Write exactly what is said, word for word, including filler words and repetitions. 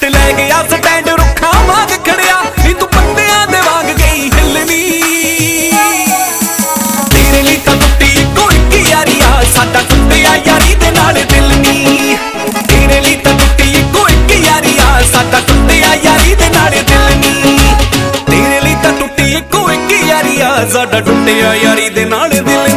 जट लै गया स्टैंड रुखा वांग खड़िया नी तू पत्तियां दे वांग गई हिलनी तेरे लिए तां टुटी इक्को इक यारिया साडा टुटिया यारी दे नाल दिल नी तेरे लिए तां टुटी इक्को इक यारिया साडा टुटिया यारी दे नाल दिल नी तेरे लिए तां टुटी इक्को इक यारिया साडा टुटिया यारी दे नाल दिल